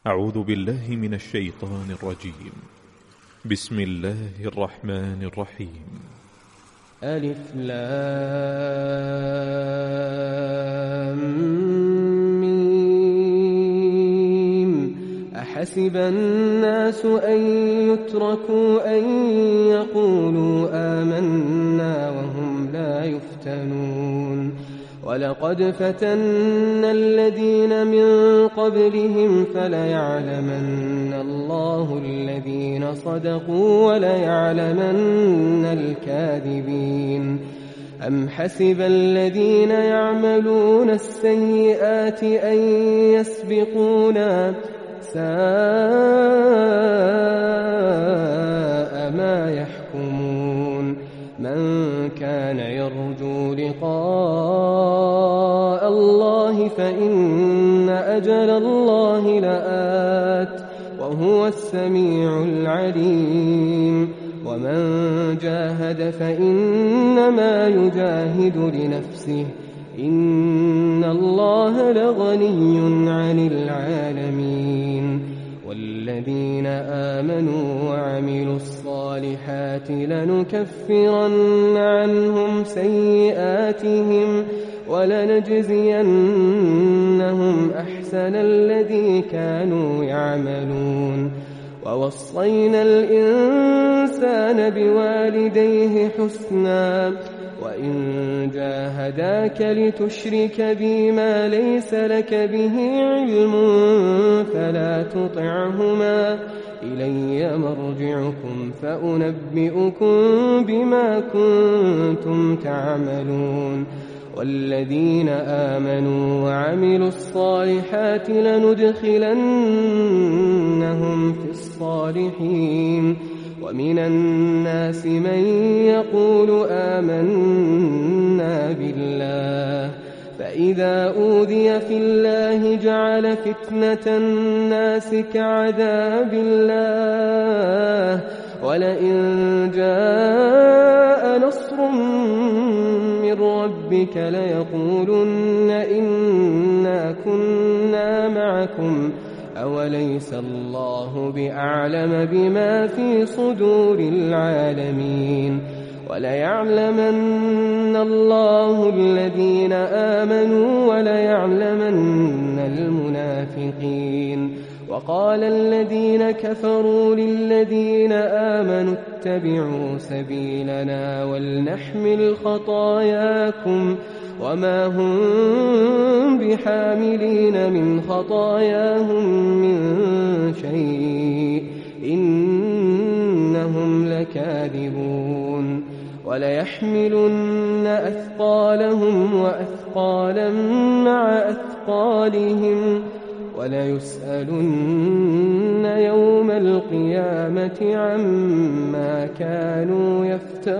أعوذ بالله من الشيطان الرجيم. بسم الله الرحمن الرحيم. ألف لام ميم. أحسب الناس أن يتركوا أن يقولوا آمنا وهم لا يفتنون. ولقد فتنا الذين من قبلهم فليعلمن الله الذين صدقوا وليعلمن الكاذبين. أم حسب الذين يعملون السيئات أن يسبقونا ساء ما يحكمون. من كان يرجو لقاء الله فإن أجل الله لآت وهو السميع العليم. ومن جاهد فإنما يجاهد لنفسه إن الله لغني عن العالمين. والذين آمنوا وعملوا الصالحات لنكفرن عنهم سيئاتهم ولنجزينهم أحسن الذي كانوا يعملون. ووصينا الإنسان بوالديه حسنا وإن جاهداك لتشرك بي ما ليس لك به علم فلا تطعهما إلي مرجعكم فأنبئكم بما كنتم تعملون. والذين آمنوا وعملوا الصالحات لندخلنهم في الصالحين. ومن الناس من يقول آمنا بالله فإذا أوذي في الله جعل فتنة الناس كعذاب الله ولئن جاء نصر من ربك ليقولن إنا كنا معكم أوليس الله بأعلم بما في صدور العالمين. وليعلمن الله الذين آمنوا وليعلمن المنافقين. وقال الذين كفروا للذين آمنوا اتبعوا سبيلنا ولنحمل خطاياكم وما هم بحاملين من خطاياهم من شيء إنهم لكاذبون. وليحملن أثقالهم وأثقالا مع أثقالهم وليسألن يوم القيامة عما كانوا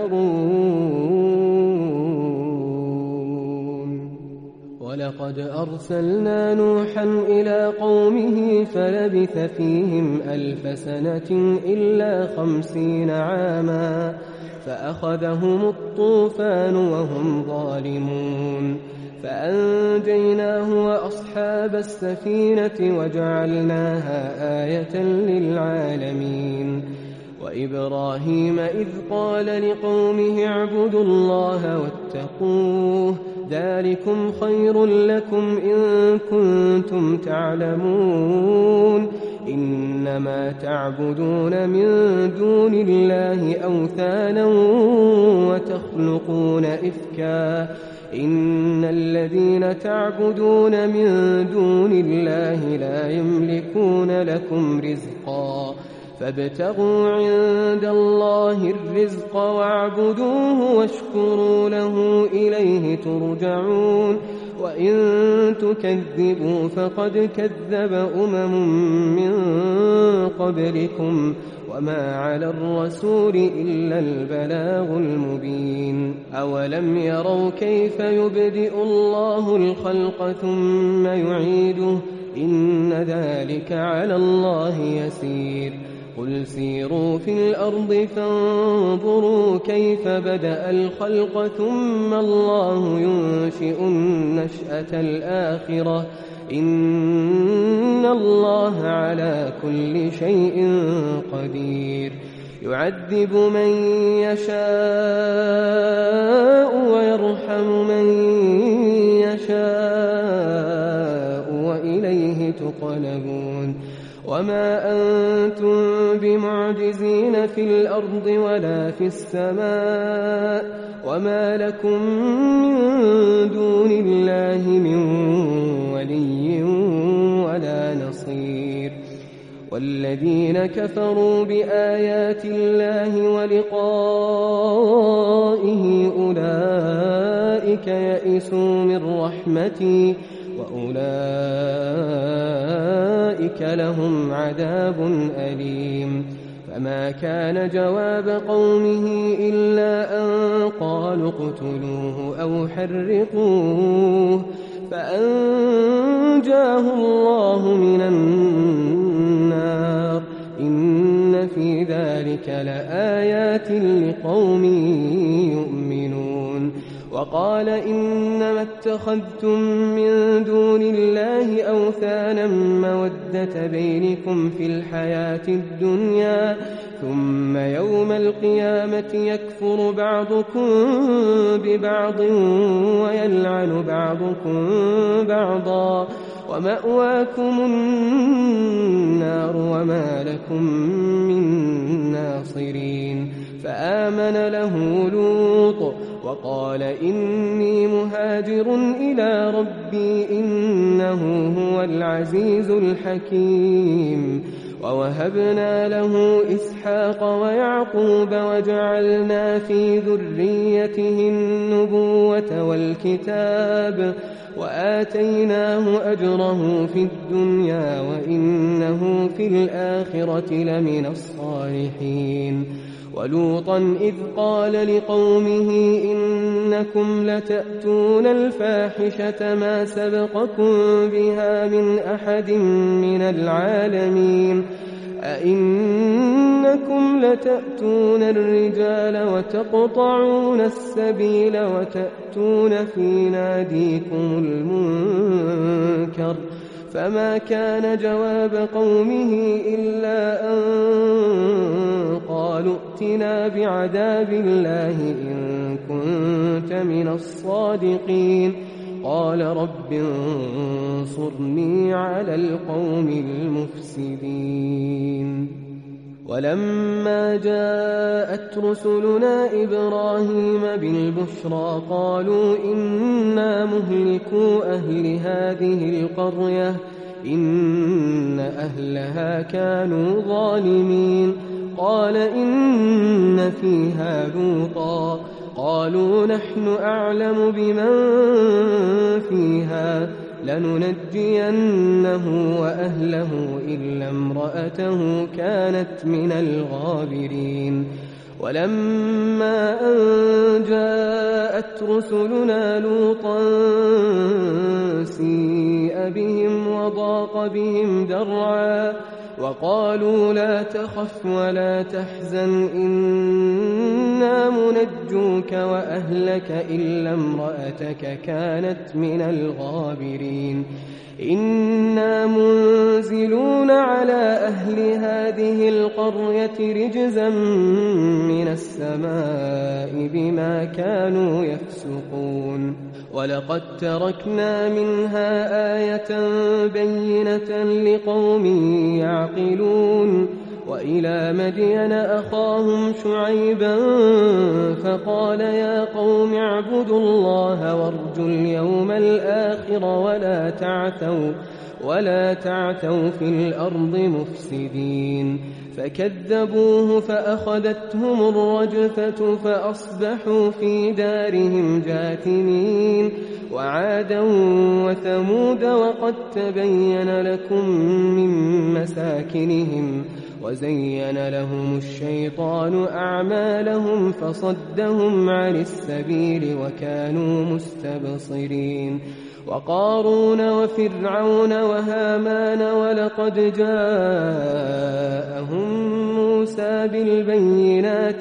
يفترون. ولقد أرسلنا نوحا إلى قومه فلبث فيهم 1000 سنة إلا 50 عاما فأخذهم الطوفان وهم ظالمون. فأنجيناه وأصحاب السفينة وجعلناها آية للعالمين. وإبراهيم إذ قال لقومه اعبدوا الله واتقوه ذلكم خير لكم إن كنتم تعلمون. إنما تعبدون من دون الله أوثانا وتخلقون إفكا إن الذين تعبدون من دون الله لا يملكون لكم رزقا فابتغوا عند الله الرزق واعبدوه واشكروا له إليه ترجعون. وإن تكذبوا فقد كذب من قبلكم وما على الرسول إلا البلاغ المبين. أولم يروا كيف يبدئ الله الخلق ثم يعيده إن ذلك على الله يسير. قل سيروا في الأرض فانظروا كيف بدأ الخلق ثم الله ينشئ النشأة الآخرة إن الله على كل شيء قدير يعذب من يشاء ويرحم من يشاء وإليه تقلبون وما أنتم بمعجزين في الأرض ولا في السماء وما لكم من دون الله من ولي ولا نصير والذين كفروا بآيات الله ولقائه أولئك يئسوا من رحمتي وأولئك لهم عذاب أليم فما كان جواب قومه إلا أن قالوا اقتلوه أو حرقوه فأنجاه الله من النار إن في ذلك لآيات لقوم يؤمنون وقال إنما اتخذتم من دون الله أوثانا مودة بينكم في الحياة الدنيا ثم يوم القيامة يكفر بعضكم ببعض ويلعن بعضكم بعضا ومأواكم النار وما لكم من ناصرين فآمن له لوط وقال إني مهاجر إلى ربي إنه هو العزيز الحكيم ووهبنا له إسحاق ويعقوب وجعلنا في ذريته النبوة والكتاب وآتيناه أجره في الدنيا وإنه في الآخرة لمن الصالحين ولوطا إذ قال لقومه إنكم لتأتون الفاحشة ما سبقكم بها من أحد من العالمين أئنكم لتأتون الرجال وتقطعون السبيل وتأتون في ناديكم المنكر فما كان جواب قومه إلا أن قالوا ائتنا بعذاب الله إن كنت من الصادقين قال رب انصرني على القوم المفسدين ولما جاءت رسلنا إبراهيم بالبشرى قالوا إنا مهلكو أهل هذه القرية إن أهلها كانوا ظالمين قال إن فيها لوطا قالوا نحن أعلم بمن فيها لننجينه وأهله إلا امرأته كانت من الغابرين ولما أن جاءت رسلنا لوطا سيء بهم وضاق بهم ذرعا وقالوا لا تخف ولا تحزن إنا منجوك وأهلك إلا امرأتك كانت من الغابرين إنا منزلون على أهل هذه القرية رجزا من السماء بما كانوا يفسقون ولقد تركنا منها آية بينة لقوم يعقلون وإلى مدين أخاهم شعيبا فقال يا قوم اعبدوا الله وارجوا اليوم الآخر ولا تعثوا في الأرض مفسدين فكذبوه فأخذتهم الرجفة فأصبحوا في دارهم جاثمين وعادا وثمود وقد تبين لكم من مساكنهم وزين لهم الشيطان أعمالهم فصدهم عن السبيل وكانوا مستبصرين وقارون وفرعون وهامان ولقد جاءهم موسى بالبينات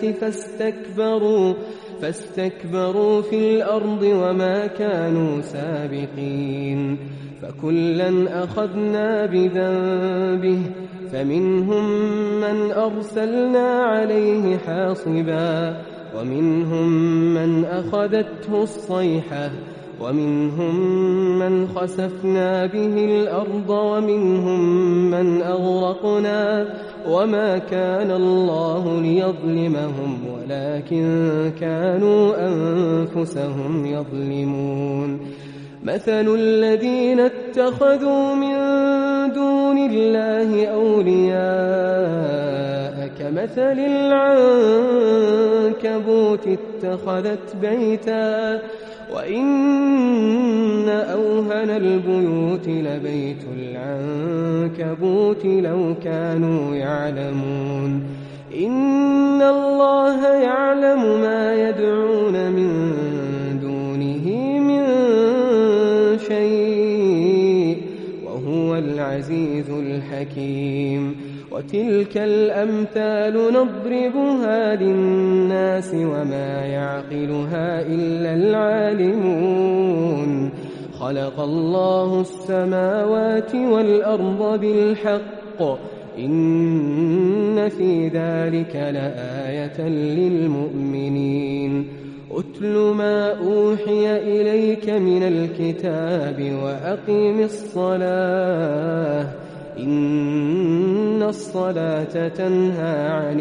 فاستكبروا في الأرض وما كانوا سابقين فكلا أخذنا بذنبه فمنهم من أرسلنا عليه حاصبا ومنهم من أخذته الصيحة ومنهم من خسفنا به الأرض ومنهم من أغرقنا وما كان الله ليظلمهم ولكن كانوا أنفسهم يظلمون مثل الذين اتخذوا من دون الله أولياء كمثل العنكبوت اتخذت بيتا وإن أوهن البيوت لبيت العنكبوت لو كانوا يعلمون إن الله يعلم ما يدعون من دونه من شيء وهو العزيز الحكيم وتلك الأمثال نضربها للناس وما يعقلها إلا العالمون خلق الله السماوات والأرض بالحق إن في ذلك لآية للمؤمنين أتل ما أوحي إليك من الكتاب وأقم الصلاة إن الصلاة تنهى عن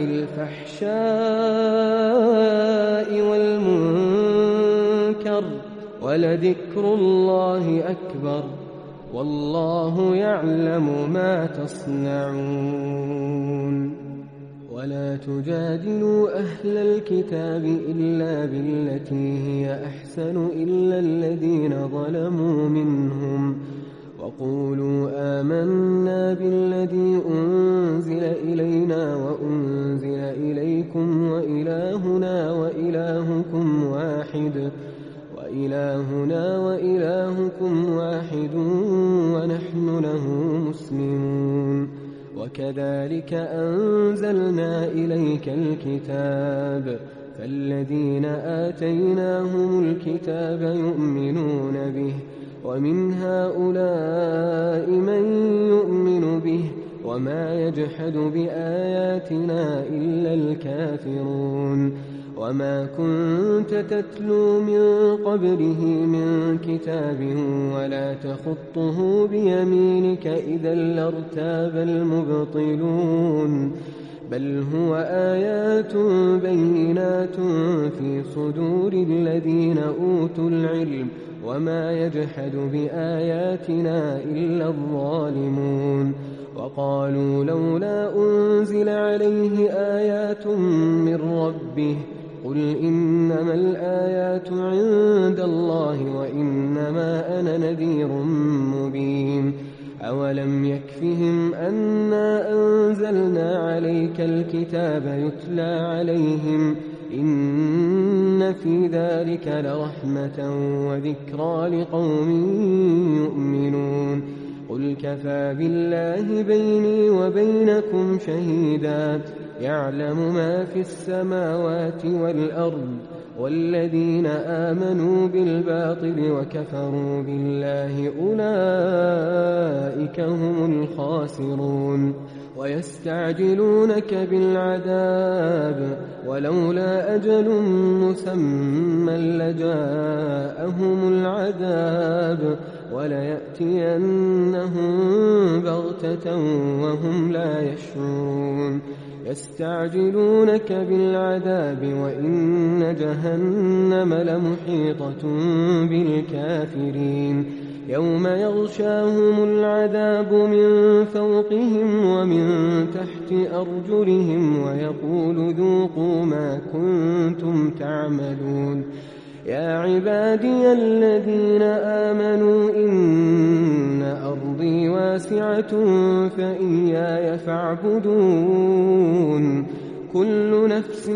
الفحشاء والمنكر ولذكر الله أكبر والله يعلم ما تصنعون ولا تجادلوا أهل الكتاب إلا بالتي هي أحسن إلا الذين ظلموا منهم وقولوا آمنا بالذي أنزل إلينا وأنزل إليكم وإلهنا وإلهكم واحد ونحن له مسلمون وكذلك أنزلنا إليك الكتاب فالذين آتيناهم الكتاب يؤمنون به ومن هؤلاء من يؤمن به وما يجحد بآياتنا إلا الكافرون وما كنت تتلو من قبله من كتاب ولا تخطه بيمينك إذا لارتاب المبطلون بل هو آيات بينات في صدور الذين أوتوا العلم وما يجحد بآياتنا إلا الظالمون وقالوا لولا أنزل عليه آيات من ربه قل إنما الآيات عند الله وإنما أنا نذير مبين أولم يكفهم أنا أنزلنا عليك الكتاب يتلى عليهم إن في ذلك لرحمة وذكرى لقوم يؤمنون قل كفى بالله بيني وبينكم شهيدا يعلم ما في السماوات والأرض والذين آمنوا بالباطل وكفروا بالله أولئك هم الخاسرون ويستعجلونك بالعذاب ولولا أجل مسمى لجاءهم العذاب وليأتينهم بغتة وهم لا يشعرون يستعجلونك بالعذاب وإن جهنم لمحيطة بالكافرين يوم يغشاهم العذاب من فوقهم ومن تحت أرجلهم ويقول ذوقوا ما كنتم تعملون يا عبادي الذين آمنوا إن أرضي واسعة فإياي فاعبدون كل نفس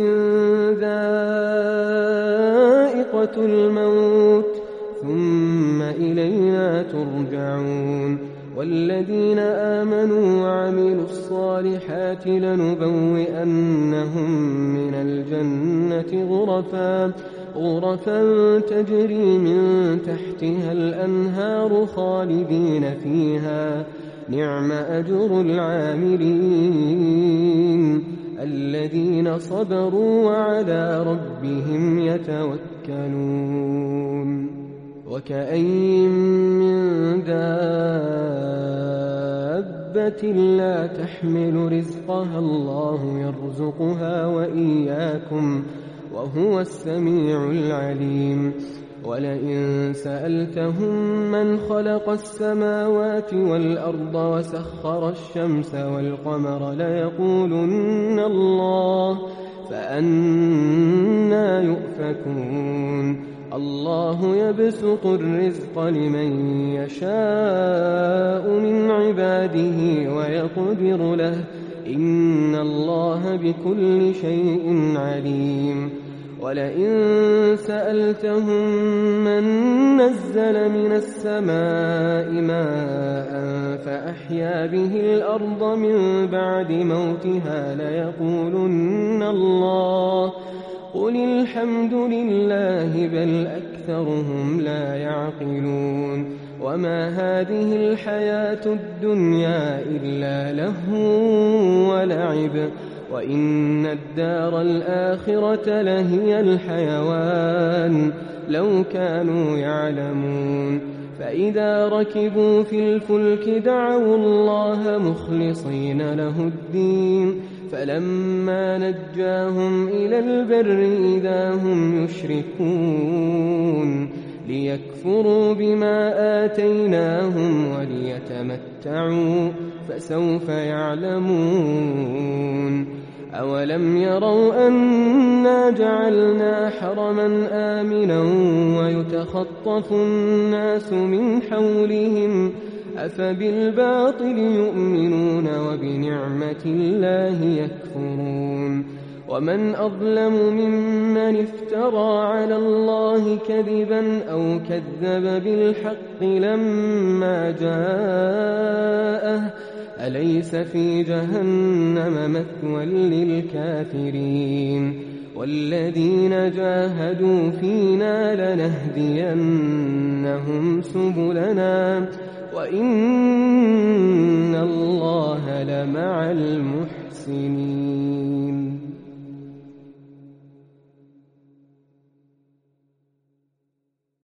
ذائقة الموت ثم إلى إلينا ترجعون والذين آمنوا وعملوا الصالحات لنبوئنهم من الجنة غرفا تجري من تحتها الأنهار خالدين فيها نعم أجر العاملين الذين صبروا وعلى ربهم يتوكلون وكأين من دابة لا تحمل رزقها الله يرزقها وإياكم وهو السميع العليم ولئن سألتهم من خلق السماوات والأرض وسخر الشمس والقمر ليقولن الله فأنى يؤفكون الله يبسط الرزق لمن يشاء من عباده ويقدر له إن الله بكل شيء عليم ولئن سألتهم من نزل من السماء ماء فأحيا به الأرض من بعد موتها ليقولن الله قل الحمد لله بل أكثرهم لا يعقلون وما هذه الحياة الدنيا إلا لهو ولعب وإن الدار الآخرة لهي الحيوان لو كانوا يعلمون فإذا ركبوا في الفلك دعوا الله مخلصين له الدين فلما نجاهم إلى البر إذا هم يشركون ليكفروا بما آتيناهم وليتمتعوا فسوف يعلمون أولم يروا أنا جعلنا حرما آمنا ويتخطف الناس من حولهم أفبالباطل يؤمنون وبنعمة الله يكفرون ومن أظلم ممن افترى على الله كذبا أو كذب بالحق لما جاءه أليس في جهنم مثوى للكافرين والذين جاهدوا فينا لنهدينهم سبلنا وإن